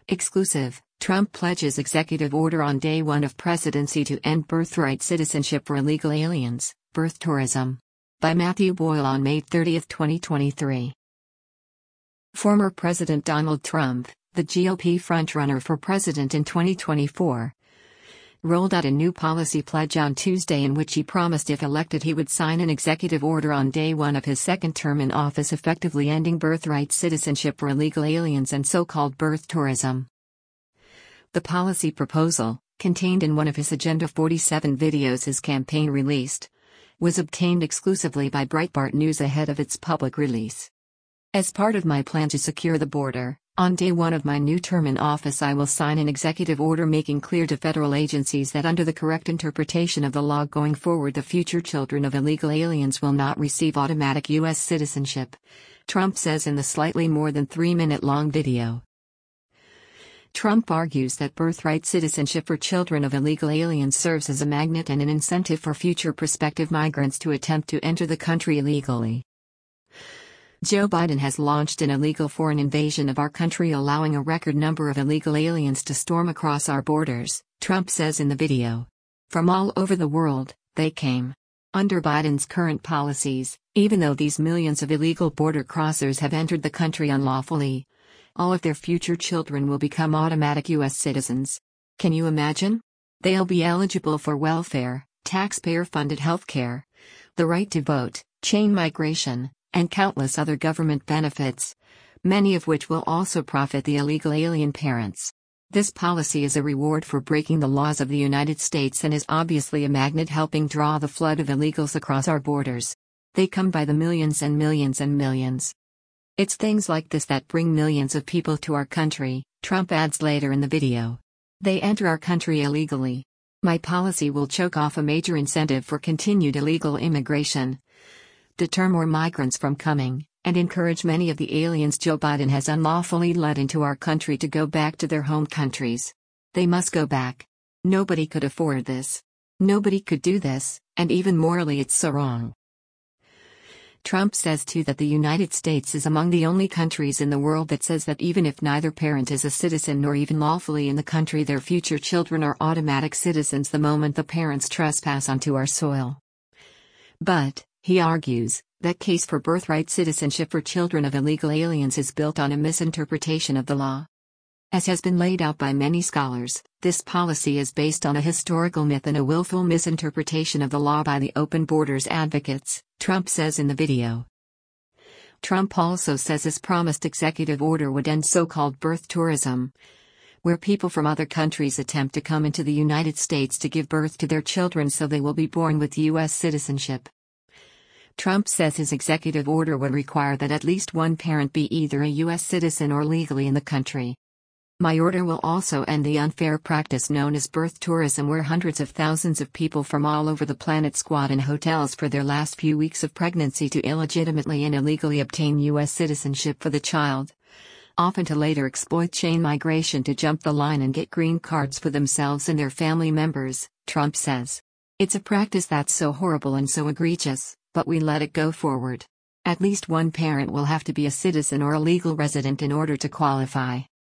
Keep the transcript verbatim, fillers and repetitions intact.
Exclusive, Trump pledges executive order on day one of presidency to end birthright citizenship for illegal aliens, birth tourism. By Matthew Boyle on May thirtieth, twenty twenty-three. Former President Donald Trump, the G O P frontrunner for president in twenty twenty-four, rolled out a new policy pledge on Tuesday in which he promised if elected he would sign an executive order on day one of his second term in office effectively ending birthright citizenship for illegal aliens and so-called birth tourism. The policy proposal, contained in one of his Agenda forty-seven videos his campaign released, was obtained exclusively by Breitbart News ahead of its public release. As part of my plan to secure the border, on day one of my new term in office I will sign an executive order making clear to federal agencies that under the correct interpretation of the law going forward the future children of illegal aliens will not receive automatic U S citizenship, Trump says in the slightly more than three-minute long video. Trump argues that birthright citizenship for children of illegal aliens serves as a magnet and an incentive for future prospective migrants to attempt to enter the country illegally. Joe Biden has launched an illegal foreign invasion of our country, allowing a record number of illegal aliens to storm across our borders, Trump says in the video. From all over the world, they came. Under Biden's current policies, even though these millions of illegal border crossers have entered the country unlawfully, all of their future children will become automatic U S citizens. Can you imagine? They'll be eligible for welfare, taxpayer-funded health care, the right to vote, chain migration, and countless other government benefits, many of which will also profit the illegal alien parents. This policy is a reward for breaking the laws of the United States and is obviously a magnet helping draw the flood of illegals across our borders. They come by the millions and millions and millions. It's things like this that bring millions of people to our country, Trump adds later in the video. They enter our country illegally. My policy will choke off a major incentive for continued illegal immigration, deter more migrants from coming, and encourage many of the aliens Joe Biden has unlawfully led into our country to go back to their home countries. They must go back. Nobody could afford this. Nobody could do this, and even morally it's so wrong. Trump says too that the United States is among the only countries in the world that says that even if neither parent is a citizen nor even lawfully in the country, their future children are automatic citizens the moment the parents trespass onto our soil. But, he argues, that case for birthright citizenship for children of illegal aliens is built on a misinterpretation of the law. As has been laid out by many scholars, this policy is based on a historical myth and a willful misinterpretation of the law by the open borders advocates, Trump says in the video. Trump also says his promised executive order would end so-called birth tourism, where people from other countries attempt to come into the United States to give birth to their children so they will be born with U S citizenship. Trump says his executive order would require that at least one parent be either a U S citizen or legally in the country. My order will also end the unfair practice known as birth tourism, where hundreds of thousands of people from all over the planet squat in hotels for their last few weeks of pregnancy to illegitimately and illegally obtain U S citizenship for the child, often to later exploit chain migration to jump the line and get green cards for themselves and their family members, Trump says. It's a practice that's so horrible and so egregious, but we let it go forward. At least one parent will have to be a citizen or a legal resident in order to qualify.